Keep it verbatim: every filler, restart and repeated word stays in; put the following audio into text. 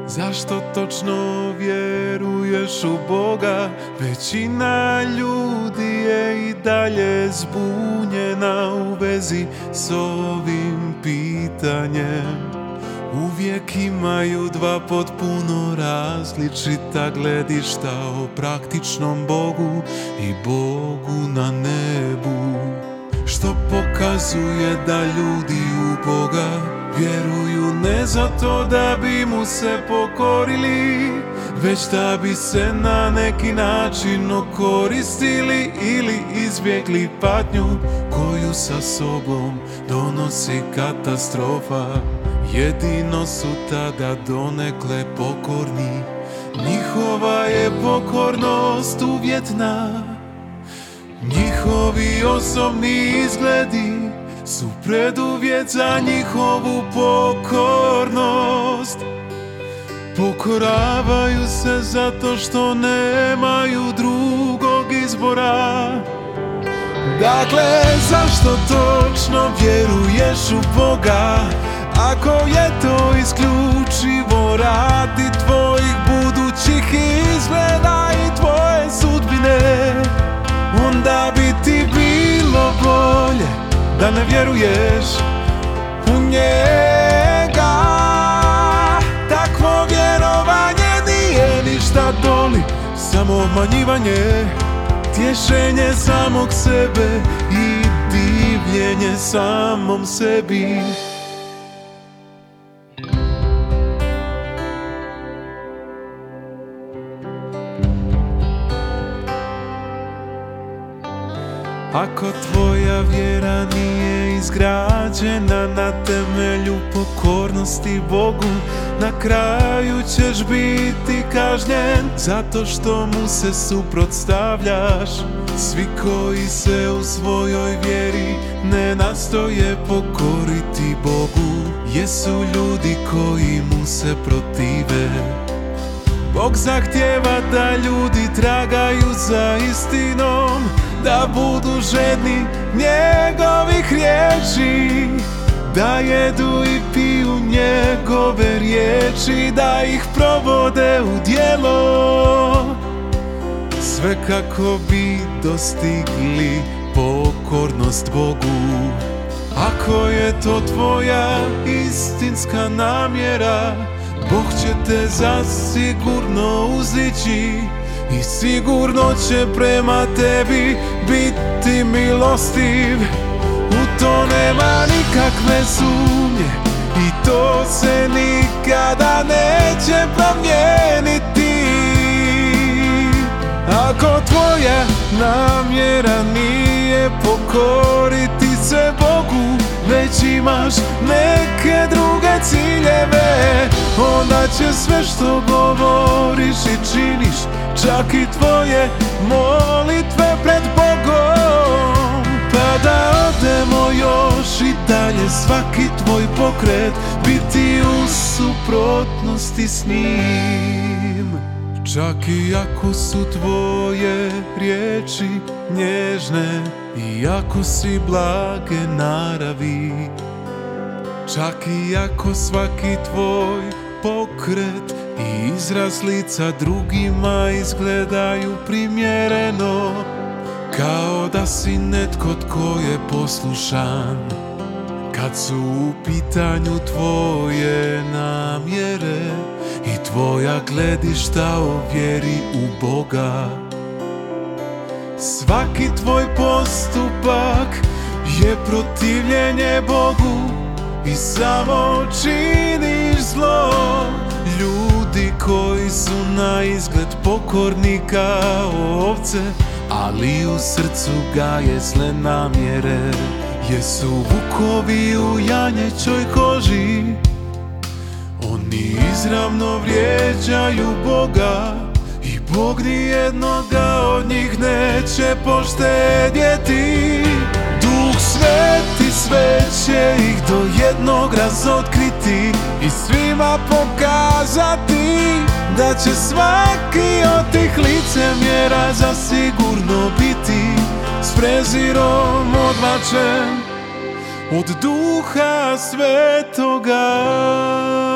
Zašto točno vjeruješ u Boga? Većina ljudi je i dalje zbunjena u vezi s ovim pitanjem. Uvijek imaju dva potpuno različita gledišta o praktičnom Bogu i Bogu na nebu, što pokazuje da ljudi u Boga vjeruju ne zato da bi mu se pokorili, već da bi se na neki način okoristili ili izbjegli patnju koju sa sobom donosi katastrofa. Jedino su tada donekle pokorni, njihova je pokornost uvjetna. Njihovi osobni izgledi su preduvjet za njihovu pokornost. Pokoravaju se zato što nemaju drugog izbora. Dakle, zašto točno vjeruješ u Boga, ako je to isključivo radi tvojih budućih izgleda i tvoje sudbine? Onda bi ti bilo bolje da ne vjeruješ u njega. Takvo vjerovanje nije ništa doli, samo obmanjivanje, tješenje samog sebe i divljenje samom sebi. Ako tvoja vjera nije izgrađena na temelju pokornosti Bogu, na kraju ćeš biti kažnjen zato što mu se suprotstavljaš. Svi koji se u svojoj vjeri ne nastoje pokoriti Bogu jesu ljudi koji mu se protive. Bog zahtijeva da ljudi tragaju za istinom, da budu žedni njegovih riječi, da jedu i piju njegove riječi, da ih provode u djelo, sve kako bi dostigli pokornost Bogu. Ako je to tvoja istinska namjera, Bog će te zasigurno uzdići i sigurno će prema tebi biti milostiv. U to nema nikakve sumnje i to se nikada neće promijeniti. Ako tvoja namjera nije pokoriti se Bogu, već imaš neke druge ciljeve, onda će sve što govoriš i činiš, čak i tvoje molitve pred Bogom, pa da odemo još i dalje, svaki tvoj pokret biti u suprotnosti s njim. Čak i ako su tvoje riječi nježne i ako si blage naravi, čak i ako svaki tvoj pokret i izraz lica drugima izgledaju primjereno, kao da si netko tko je poslušan, kad su u pitanju tvoje namjere i tvoja gledišta o vjeri u Boga. Svaki tvoj postupak je protivljenje Bogu i samo činiš zlo. Ljudi koji su na izgled pokorni kao ovce, ali u srcu gaje zle namjere, jesu vukovi u janjećoj koži. Oni izravno vrijeđaju Boga i Bog nijednoga od njih neće poštedjeti. Duh Sveti sve će ih do jednog razotkriti i svima pokazati da će svaki od tih licemjera zasigurno biti s prezirom odbačen od Duha Svetoga.